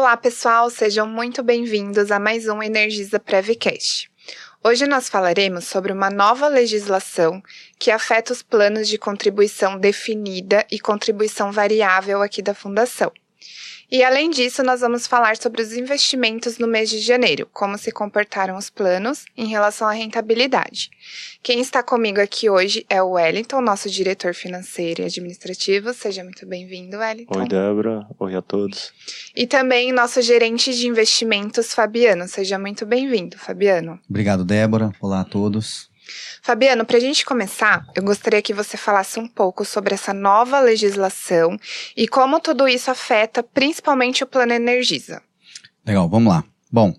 Olá pessoal, sejam muito bem-vindos a mais um Energisa Prevcast. Hoje nós falaremos sobre uma nova legislação que afeta os planos de contribuição definida e contribuição variável aqui da Fundação. E além disso, nós vamos falar sobre os investimentos no mês de janeiro, como se comportaram os planos em relação à rentabilidade. Quem está comigo aqui hoje é o Wellington, nosso diretor financeiro e administrativo. Seja muito bem-vindo, Wellington. Oi, Débora. Oi a todos. E também nosso gerente de investimentos, Fabiano. Seja muito bem-vindo, Fabiano. Obrigado, Débora. Olá a todos. Fabiano, para a gente começar, eu gostaria que você falasse um pouco sobre essa nova legislação e como tudo isso afeta principalmente o Plano Energisa. Legal, vamos lá. Bom,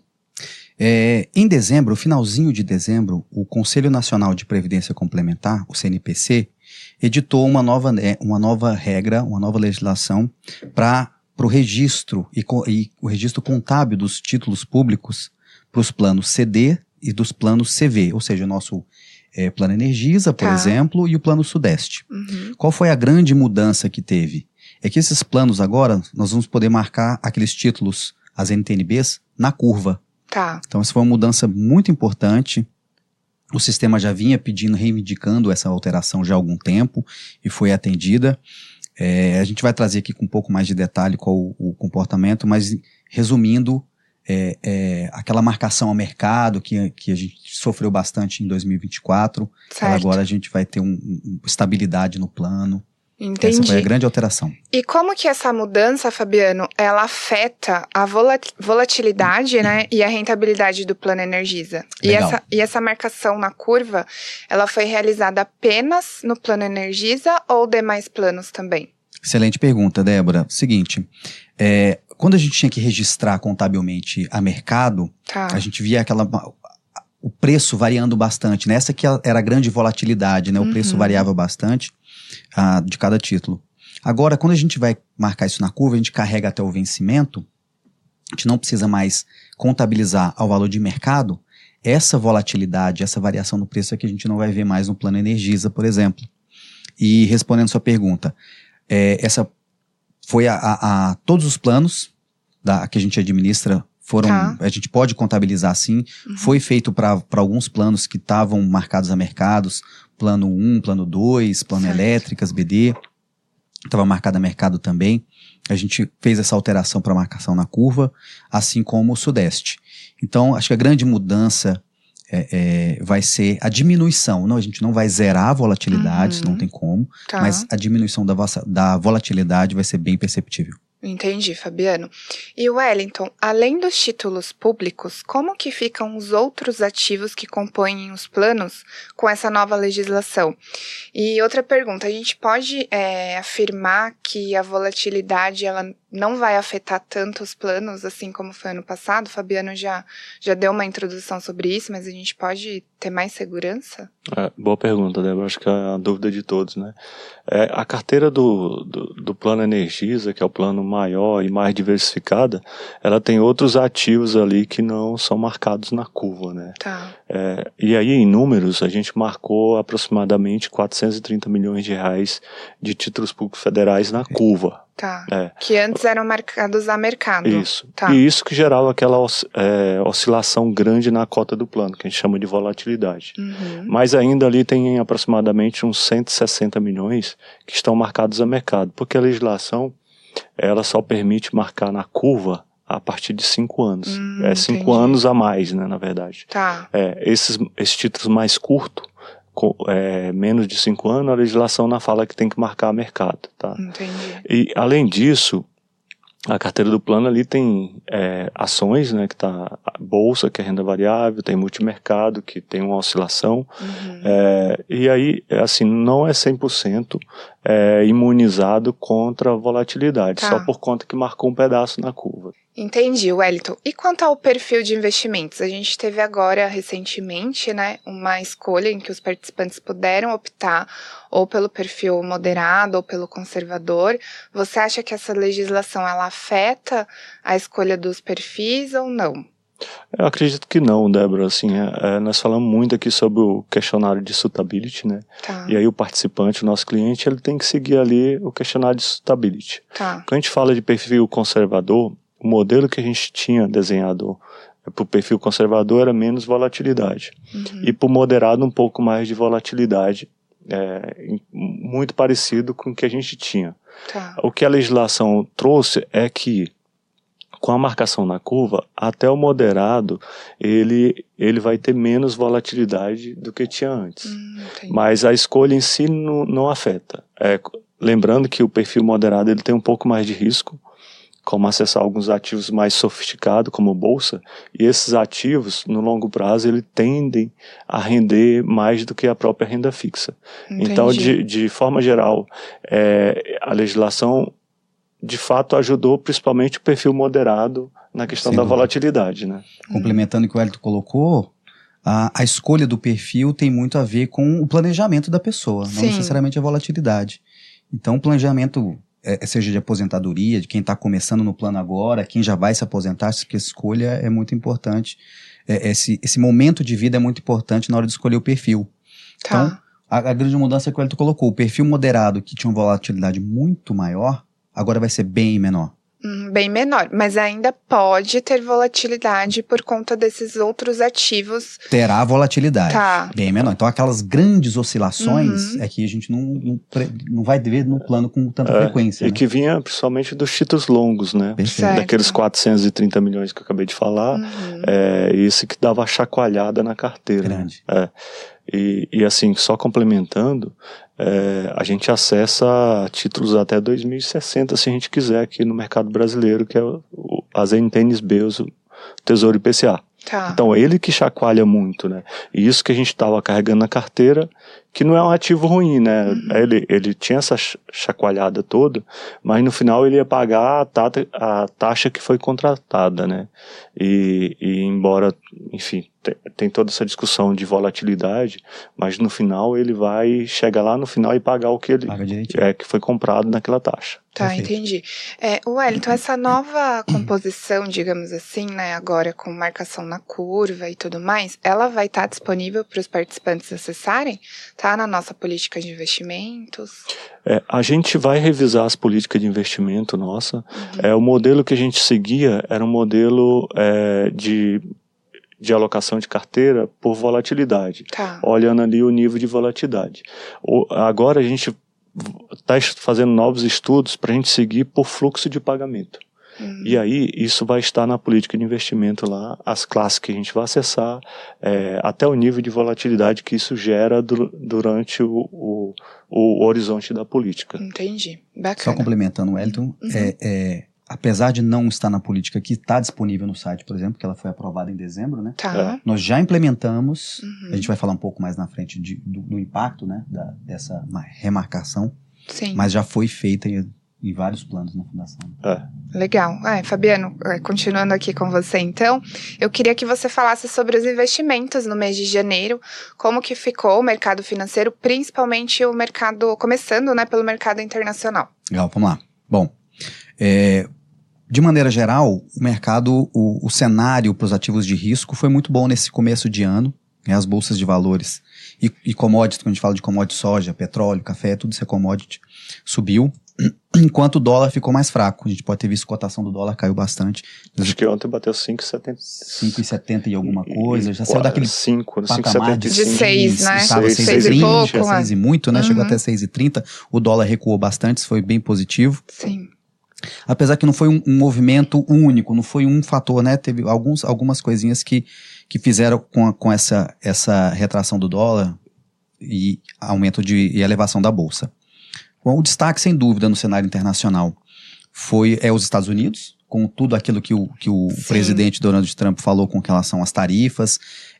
em dezembro, finalzinho de dezembro, o Conselho Nacional de Previdência Complementar, o CNPC, editou uma nova regra, uma nova legislação para o registro e o registro contábil dos títulos públicos para os planos CD e dos planos CV, ou seja, o nosso Plano Energisa, por exemplo, e o Plano Sudeste. Uhum. Qual foi a grande mudança que teve? É que esses planos agora, nós vamos poder marcar aqueles títulos, as NTNBs, na curva. Tá. Então essa foi uma mudança muito importante. O sistema já vinha pedindo, reivindicando essa alteração já há algum tempo e foi atendida. A gente vai trazer aqui com um pouco mais de detalhe qual o comportamento, mas resumindo, aquela marcação ao mercado que a gente sofreu bastante em 2024, agora a gente vai ter estabilidade no plano. Entendi. Essa foi a grande alteração. E como que essa mudança, Fabiano, ela afeta a volatilidade, né, e a rentabilidade do Plano Energisa? E essa marcação na curva, ela foi realizada apenas no Plano Energisa ou demais planos também? Excelente pergunta, Débora. Seguinte, quando a gente tinha que registrar contabilmente a mercado, a gente via o preço variando bastante, né? Essa que era a grande volatilidade, né? O preço variava bastante de cada título. Agora, quando a gente vai marcar isso na curva, a gente carrega até o vencimento, a gente não precisa mais contabilizar ao valor de mercado, essa volatilidade, essa variação no preço é que a gente não vai ver mais no Plano Energisa, por exemplo. E respondendo sua pergunta, essa foi todos os planos que a gente administra a gente pode contabilizar sim. Foi feito para alguns planos que estavam marcados a mercados, plano 1, plano 2, plano elétricas, BD, estava marcado a mercado também. A gente fez essa alteração para marcação na curva, assim como o Sudeste. Então, acho que a grande mudança vai ser a diminuição. Não, a gente não vai zerar a volatilidade, isso não tem como, mas a diminuição da volatilidade vai ser bem perceptível. Entendi, Fabiano. E Wellington, além dos títulos públicos, como que ficam os outros ativos que compõem os planos com essa nova legislação? E outra pergunta, a gente pode afirmar que a volatilidade ela não vai afetar tanto os planos assim como foi ano passado? O Fabiano já deu uma introdução sobre isso, mas a gente pode ter mais segurança? Boa pergunta, Débora. Acho que é a dúvida de todos, né? A carteira do Plano Energisa, que é o plano maior e mais diversificada, ela tem outros ativos ali que não são marcados na curva, né? E aí, em números, a gente marcou aproximadamente 430 milhões de reais de títulos públicos federais na curva. Que antes eram marcados a mercado. Isso. E isso que gerava aquela oscilação grande na cota do plano, que a gente chama de volatilidade. Mas ainda ali tem aproximadamente uns 160 milhões que estão marcados a mercado, porque a legislação ela só permite marcar na curva a partir de 5 anos. 5 anos a mais, né, na verdade. Esses títulos mais curtos, menos de 5 anos, a legislação não fala que tem que marcar mercado, tá? Entendi. E além disso, a carteira do plano ali tem ações, né, que tá bolsa, que é renda variável, tem multimercado, que tem uma oscilação, e aí, assim, não é 100% imunizado contra a volatilidade, só por conta que marcou um pedaço na curva. Entendi, Wellington. E quanto ao perfil de investimentos? A gente teve agora, recentemente, né, uma escolha em que os participantes puderam optar ou pelo perfil moderado ou pelo conservador. Você acha que essa legislação ela afeta a escolha dos perfis ou não? Eu acredito que não, Débora, assim, nós falamos muito aqui sobre o questionário de suitability, né? E aí o participante, o nosso cliente, ele tem que seguir ali o questionário de suitability. Quando a gente fala de perfil conservador, o modelo que a gente tinha desenhado para o perfil conservador era menos volatilidade. E para o moderado um pouco mais de volatilidade, muito parecido com o que a gente tinha. Tá. O que a legislação trouxe é que, com a marcação na curva, até o moderado, ele vai ter menos volatilidade do que tinha antes. Mas a escolha em si não afeta. Lembrando que o perfil moderado ele tem um pouco mais de risco, como acessar alguns ativos mais sofisticados, como bolsa, e esses ativos, no longo prazo, eles tendem a render mais do que a própria renda fixa. Entendi. Então, de forma geral, a legislação, de fato, ajudou principalmente o perfil moderado na questão da volatilidade, né? Complementando o que o Wellington colocou, a escolha do perfil tem muito a ver com o planejamento da pessoa, não necessariamente a volatilidade. Então, o planejamento, seja de aposentadoria, de quem está começando no plano agora, quem já vai se aposentar, essa escolha é muito importante. Esse momento de vida é muito importante na hora de escolher o perfil. Tá. Então, a grande mudança que o Wellington colocou, o perfil moderado, que tinha uma volatilidade muito maior, agora vai ser bem menor. Bem menor, mas ainda pode ter volatilidade por conta desses outros ativos. Terá volatilidade, bem menor. Então aquelas grandes oscilações é que a gente não vai ver no plano com tanta frequência. E que vinha principalmente dos títulos longos, né? Daqueles 430 milhões que eu acabei de falar, isso que dava chacoalhada na carteira. Grande. Né? E assim, só complementando, a gente acessa títulos até 2060, se a gente quiser, aqui no mercado brasileiro, que é as NTNs-Bs, o Tesouro IPCA. Tá. Então, ele que chacoalha muito, né? E isso que a gente estava carregando na carteira, que não é um ativo ruim, né? Ele tinha essa chacoalhada toda, mas no final ele ia pagar a taxa que foi contratada, né? E embora, enfim, tem toda essa discussão de volatilidade, mas no final ele vai chegar lá no final e pagar o que que foi comprado naquela taxa. Tá, Perfeito. entendi. Wellington, essa nova composição, digamos assim, né, agora com marcação na curva e tudo mais, ela vai estar disponível para os participantes acessarem? Tá na nossa política de investimentos? A gente vai revisar as políticas de investimento nossa. O modelo que a gente seguia era um modelo de alocação de carteira por volatilidade, olhando ali o nível de volatilidade. Agora a gente está fazendo novos estudos para a gente seguir por fluxo de pagamento. E aí isso vai estar na política de investimento lá, as classes que a gente vai acessar, até o nível de volatilidade que isso gera durante o horizonte da política. Entendi, bacana. Só complementando o Wellington, apesar de não estar na política que está disponível no site, por exemplo, que ela foi aprovada em dezembro, né? Nós já implementamos, a gente vai falar um pouco mais na frente do impacto, né, dessa remarcação, mas já foi feita em vários planos na Fundação. Legal. Fabiano, continuando aqui com você então, eu queria que você falasse sobre os investimentos no mês de janeiro, como que ficou o mercado financeiro, principalmente o mercado, começando, né, pelo mercado internacional. Legal, vamos lá. Bom, de maneira geral, o mercado, o cenário para os ativos de risco foi muito bom nesse começo de ano, né, as bolsas de valores e commodities, quando a gente fala de commodity soja, petróleo, café, tudo isso é commodity, subiu. Enquanto o dólar ficou mais fraco. A gente pode ter visto que a cotação do dólar caiu bastante. Acho que ontem bateu 5,70. 5,70 e alguma coisa. Já saiu daquele 5,75. De 6, né? Estava 6 e pouco. 6 e muito, né? Chegou até 6,30. O dólar recuou bastante, isso foi bem positivo. Sim. Apesar que não foi um movimento único, não foi um fator, né? Teve algumas coisinhas que fizeram com essa retração do dólar e aumento e elevação da bolsa. Bom, o destaque, sem dúvida, no cenário internacional foi os Estados Unidos, com tudo aquilo que o presidente Donald Trump falou com relação às tarifas,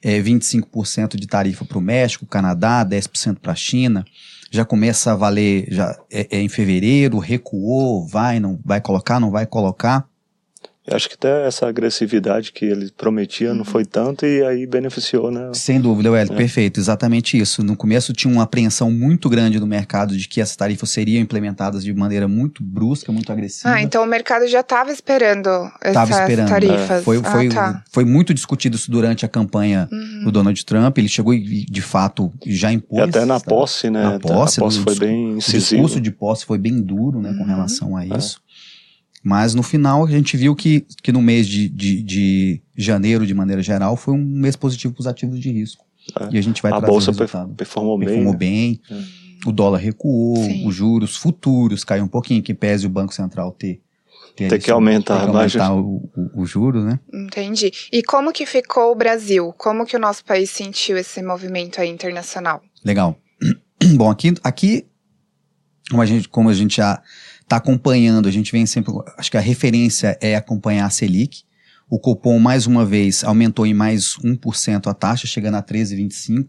25% de tarifa para o México, Canadá, 10% para a China, já começa a valer em fevereiro, recuou, não vai colocar. Eu acho que até essa agressividade que ele prometia não foi tanto e aí beneficiou, né? Sem dúvida, Wellington, perfeito, exatamente isso. No começo tinha uma apreensão muito grande no mercado de que essas tarifas seriam implementadas de maneira muito brusca, muito agressiva. Então o mercado já estava esperando essas tarifas. Foi muito discutido isso durante a campanha do Donald Trump, ele chegou e de fato já impôs. E até na posse, né? Na posse foi bem incisivo. O discurso de posse foi bem duro, né, com relação a isso. Mas no final a gente viu que no mês de janeiro, de maneira geral, foi um mês positivo para os ativos de risco. E a gente vai trazer o resultado. A bolsa performou bem. O dólar recuou, Sim. os juros futuros caiu um pouquinho, que pese o Banco Central ter que aumentar o juro, né? Entendi. E como que ficou o Brasil? Como que o nosso país sentiu esse movimento aí internacional? Legal. Bom, aqui como a gente já está acompanhando, a gente vem sempre, acho que a referência é acompanhar a Selic. O Copom, mais uma vez, aumentou em mais 1% a taxa, chegando a 13,25%.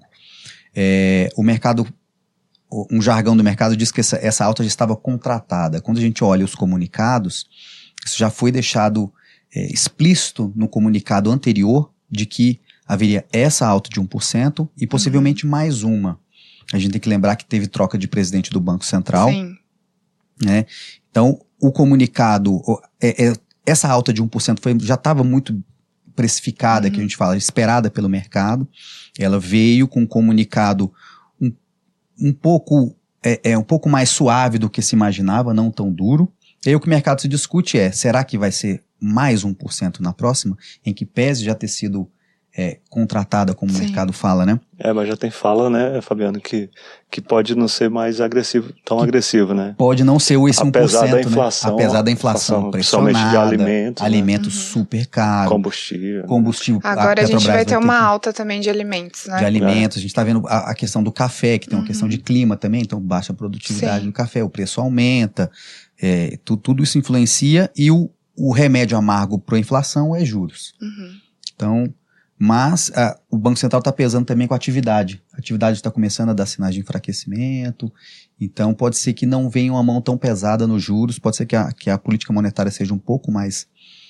O mercado, um jargão do mercado diz que essa alta já estava contratada. Quando a gente olha os comunicados, isso já foi deixado explícito no comunicado anterior de que haveria essa alta de 1% e possivelmente mais uma. A gente tem que lembrar que teve troca de presidente do Banco Central. Sim. Né? Então, o comunicado, essa alta de 1% já estava muito precificada, que a gente fala, esperada pelo mercado. Ela veio com um comunicado um pouco mais suave do que se imaginava, não tão duro. E aí o que o mercado se discute será que vai ser mais 1% na próxima, em que pese já ter sido contratada, como o mercado fala, né? Mas já tem fala, né, Fabiano, que pode não ser mais tão agressivo, né? Pode não ser esse 1%, apesar da inflação, né? Apesar da inflação pressionada, principalmente de alimentos, super caro, combustível. Agora a gente vai ter uma alta também de alimentos, né? De alimentos, a gente está vendo a questão do café, que tem uma questão de clima também, então baixa a produtividade do café, o preço aumenta, tudo isso influencia, e o remédio amargo para a inflação é juros. Então, mas o Banco Central está pesando também com a atividade. A atividade está começando a dar sinais de enfraquecimento, então pode ser que não venha uma mão tão pesada nos juros, pode ser que a política monetária seja um pouco mais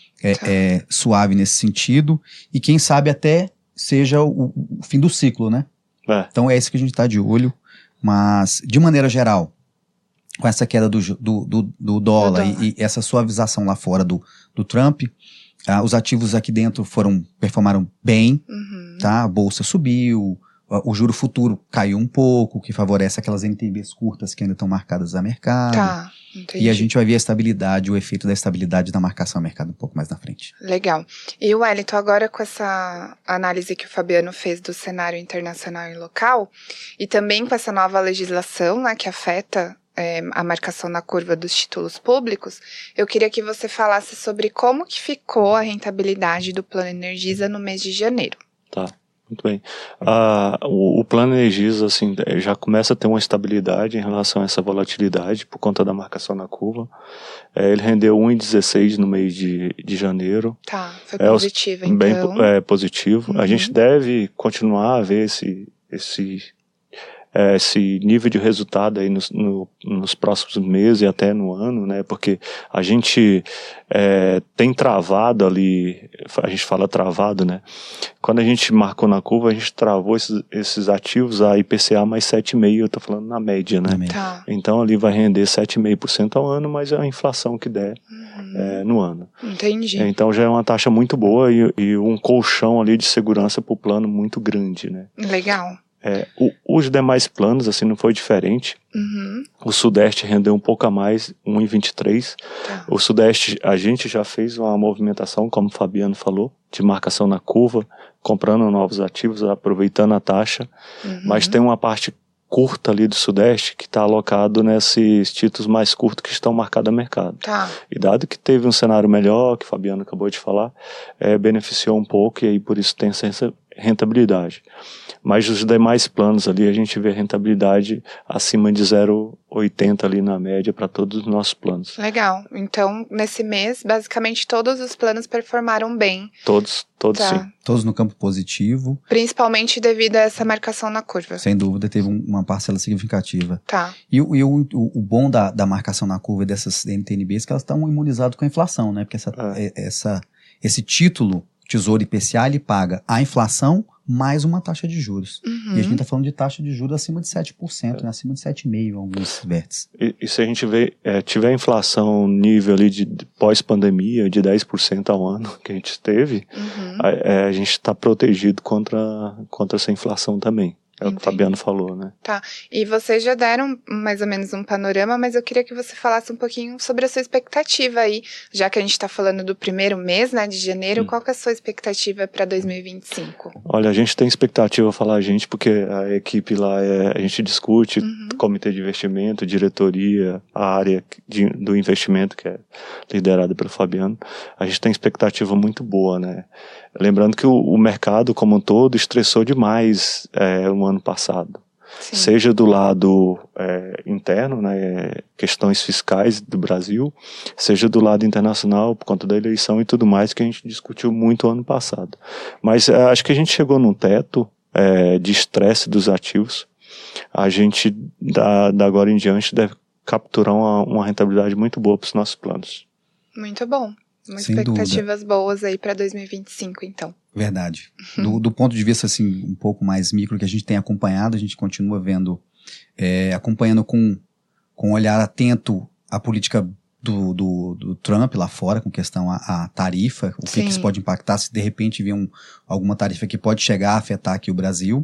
suave nesse sentido, e quem sabe até seja o fim do ciclo, né? Então é isso que a gente está de olho, mas de maneira geral, com essa queda do dólar e essa suavização lá fora do Trump, os ativos aqui dentro performaram bem, tá? A bolsa subiu, o juro futuro caiu um pouco, o que favorece aquelas NTNBs curtas que ainda estão marcadas a mercado. Tá, entendi. E a gente vai ver o efeito da estabilidade da marcação a mercado um pouco mais na frente. Legal. E Wellington, agora com essa análise que o Fabiano fez do cenário internacional e local, e também com essa nova legislação, né, que afeta a marcação na curva dos títulos públicos, eu queria que você falasse sobre como que ficou a rentabilidade do Plano Energisa no mês de janeiro. Tá, muito bem. O Plano Energisa, assim, já começa a ter uma estabilidade em relação a essa volatilidade por conta da marcação na curva. Ele rendeu 1,16 no mês de janeiro. Tá, foi positivo, então. Bem positivo. A gente deve continuar a ver esse nível de resultado aí nos próximos meses e até no ano, né, porque a gente tem travado ali, a gente fala travado, né, quando a gente marcou na curva, a gente travou esses ativos a IPCA mais 7,5%, eu tô falando na média, né, Tá. Então ali vai render 7,5% ao ano, mas é a inflação que der no ano. Entendi. Então já é uma taxa muito boa e um colchão ali de segurança para o plano muito grande, né. Legal. Os demais planos, assim, não foi diferente. O Sudeste rendeu um pouco a mais, 1,23. Tá. O Sudeste, a gente já fez uma movimentação, como o Fabiano falou, de marcação na curva, comprando novos ativos, aproveitando a taxa. Mas tem uma parte curta ali do Sudeste que está alocado nesses títulos mais curtos que estão marcados a mercado. Tá. E dado que teve um cenário melhor, que o Fabiano acabou de falar, beneficiou um pouco e aí por isso tem essa rentabilidade. Mas os demais planos ali a gente vê rentabilidade acima de 0,80 ali na média para todos os nossos planos. Legal. Então, nesse mês, basicamente todos os planos performaram bem. Todos Tá. sim. Todos no campo positivo. Principalmente devido a essa marcação na curva. Sem dúvida, teve uma parcela significativa. Tá. E o bom da marcação na curva dessas NTNBs é que elas estão imunizadas com a inflação, né? Porque esse título, Tesouro IPCA, ele paga a inflação mais uma taxa de juros. E a gente está falando de taxa de juros acima de 7%, né? Acima de 7,5% em alguns vértices. E se a gente tiver a inflação nível ali de pós-pandemia de 10% ao ano que a gente teve, a gente está protegido contra essa inflação também. É o que o Fabiano falou, né? Tá, e vocês já deram mais ou menos um panorama, mas eu queria que você falasse um pouquinho sobre a sua expectativa aí, já que a gente tá falando do primeiro mês, né, de janeiro, qual que é a sua expectativa para 2025? Olha, a gente tem expectativa, falar a gente, porque a equipe lá, a gente discute, comitê de investimento, diretoria, a área do investimento, que é liderada pelo Fabiano, a gente tem expectativa muito boa, né? Lembrando que o mercado como um todo estressou demais no ano passado. Sim. Seja do lado interno, né, questões fiscais do Brasil, seja do lado internacional, por conta da eleição e tudo mais, que a gente discutiu muito ano passado. Mas acho que a gente chegou num teto de estresse dos ativos. A gente, da agora em diante, deve capturar uma rentabilidade muito boa para os nossos planos. Muito bom. Expectativas boas aí para 2025, então. Verdade. Do ponto de vista, assim, um pouco mais micro que a gente tem acompanhado, a gente continua vendo, acompanhando com um olhar atento a política do Trump lá fora, com questão à tarifa, o que isso pode impactar, se de repente vir alguma tarifa que pode chegar a afetar aqui o Brasil.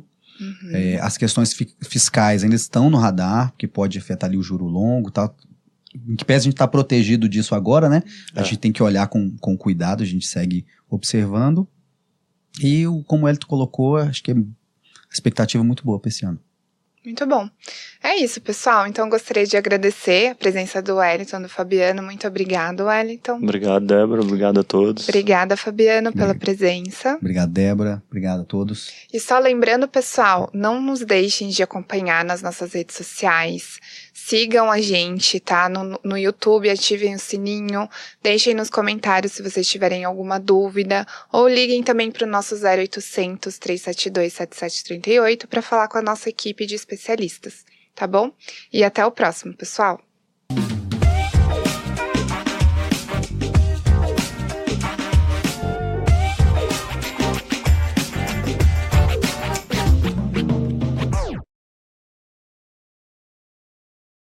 As questões fiscais ainda estão no radar, que pode afetar ali o juro longo e tal. Em que pese a gente estar protegido disso agora, né? A gente tem que olhar com cuidado, a gente segue observando. E como o Elton colocou, acho que a expectativa é muito boa para esse ano. Muito bom. É isso, pessoal. Então, gostaria de agradecer a presença do Wellington, do Fabiano. Muito obrigado, Wellington. Obrigado, Débora. Obrigado a todos. Obrigada, Fabiano, pela presença. Obrigado, Débora. Obrigado a todos. E só lembrando, pessoal, não nos deixem de acompanhar nas nossas redes sociais. Sigam a gente, tá? No YouTube, ativem o sininho. Deixem nos comentários se vocês tiverem alguma dúvida. Ou liguem também para o nosso 0800 372 7738 para falar com a nossa equipe de especialistas, tá bom? E até o próximo, pessoal!